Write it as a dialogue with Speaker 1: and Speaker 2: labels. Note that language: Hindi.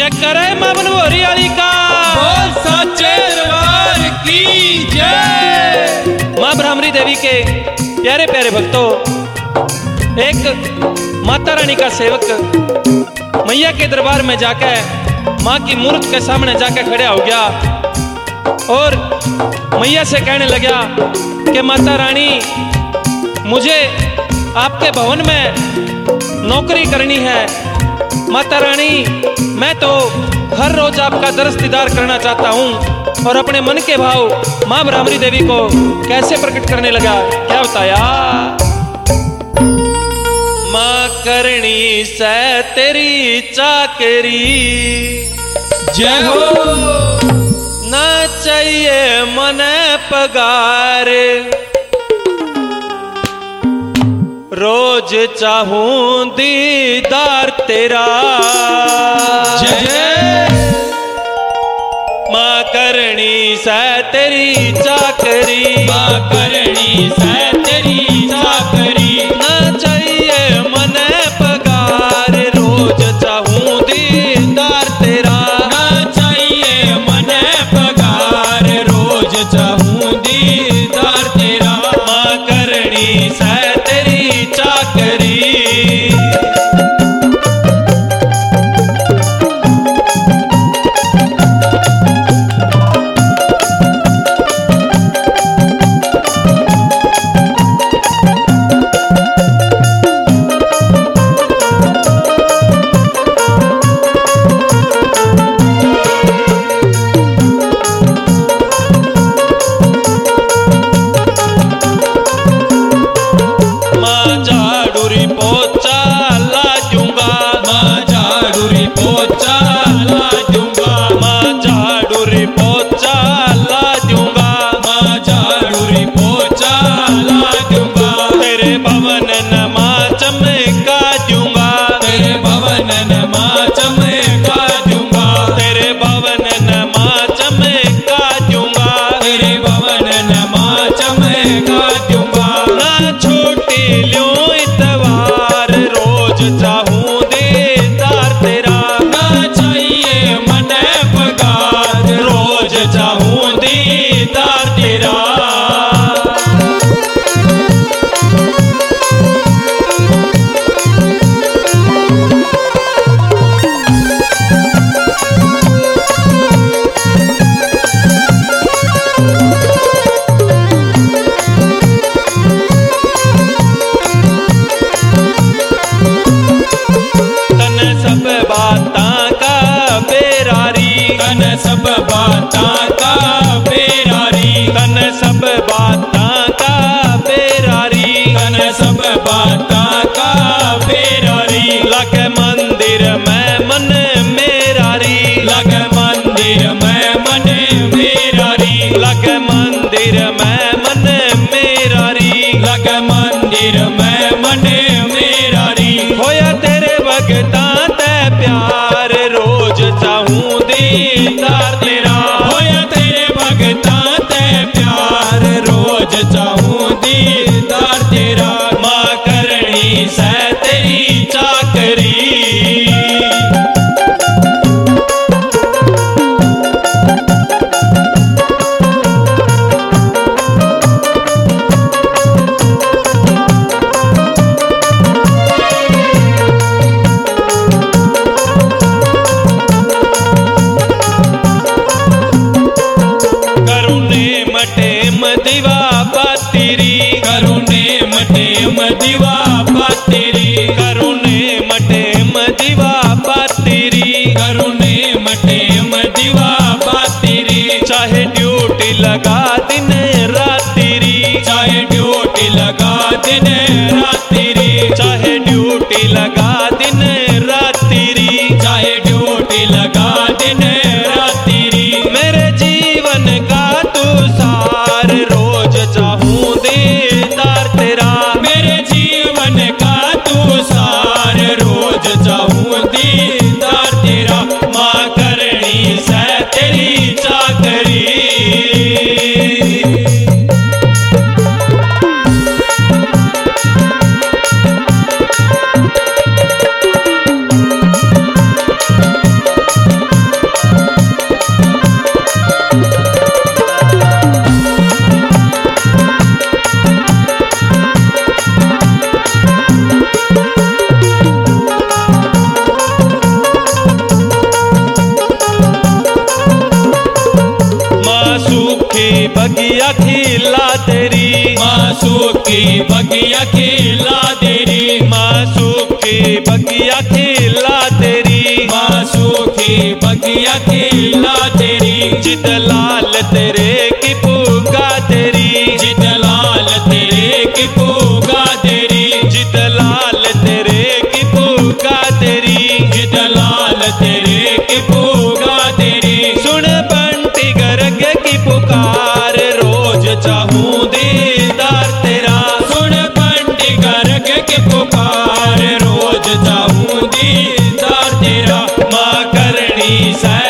Speaker 1: करे मां बनभोरी वाली का
Speaker 2: बोल सच्चे दरबार की जय।
Speaker 1: मां ब्राह्मणी देवी के प्यारे प्यारे भक्तों, एक माता रानी का सेवक मैया के दरबार में जाकर माँ की मूर्त के सामने जाकर खड़ा हो गया और मैया से कहने लगा कि माता रानी, मुझे आपके भवन में नौकरी करनी है। माता रानी, मैं तो हर रोज आपका दर्श दीदार करना चाहता हूँ। और अपने मन के भाव माँ ब्राह्मणी देवी को कैसे प्रकट करने लगा, क्या बताया? माँ करनी से तेरी चाकरी
Speaker 2: जय हो।
Speaker 1: ना चाहिए मन पगार, रोज चाहूं दीदार तेरा।
Speaker 2: जय जय।
Speaker 1: माँ करनी से तेरी चाकरी,
Speaker 2: माँ करनी से तेरी चाकरी,
Speaker 1: ना चाहिए मन पगार, रोज चाहूं दीदार तेरा।
Speaker 2: ना चाहिए मन पगार, रोज चाहूं दीदार तेरा।
Speaker 1: माँ करनी से तेरी चाकरी।
Speaker 2: सब बातां का बेरारी,
Speaker 1: तन सब बातां का बेरारी,
Speaker 2: तन सब बातां का बेरारी।
Speaker 1: लग मंदिर में मन मेरारी,
Speaker 2: लग मंदिर में मन मेरारी,
Speaker 1: लग मंदिर में मन मेरारी,
Speaker 2: लग मंदिर में मन मेरारी।
Speaker 1: होया तेरे भगतां ते प्यार, रोज चाहूं दीदार तेरा।
Speaker 2: होया तेरे भगतां ते प्यार, रोज चाहूं दीदार तेरा।
Speaker 1: माँ करनी से तेरी चाकरी। दिवा पातेरी,
Speaker 2: करुणे मटेम दिवा पातेरी,
Speaker 1: करुणे मटेम दिवा पातेरी,
Speaker 2: करुणे मटेम दिवा पातेरी।
Speaker 1: चाहे ड्यूटी लगा दिन रातेरी,
Speaker 2: चाहे ड्यूटी लगा दिन रातेरी,
Speaker 1: चाहे ड्यूटी लगा दिन रातेरी,
Speaker 2: चाहे ड्यूटी लगा दिन रातेरी।
Speaker 1: मेरे जीवन का तू सार, रोज चाहूं दीदार तेरा।
Speaker 2: मेरे जीवन
Speaker 1: बगिया खिला तेरी,
Speaker 2: माँ सूखी बगिया खिला तेरी,
Speaker 1: माँ सूखी बगिया खिला तेरी,
Speaker 2: माँ सूखी बगिया खिला तेरी,
Speaker 1: जित लाल तेरे की पूगा तेरी,
Speaker 2: जित लाल तेरे की पूगा तेरी,
Speaker 1: जित लाल तेरे की पूगा तेरी,
Speaker 2: जित लाल तेरे की पूगा तेरी।
Speaker 1: सुन बंटी गर्ग की पुकार, रोज चाहूं दीदार तेरा,
Speaker 2: सुन बंटी गर्ग की पुकार, रोज चाहूं दीदार तेरा।
Speaker 1: माँ करनी सै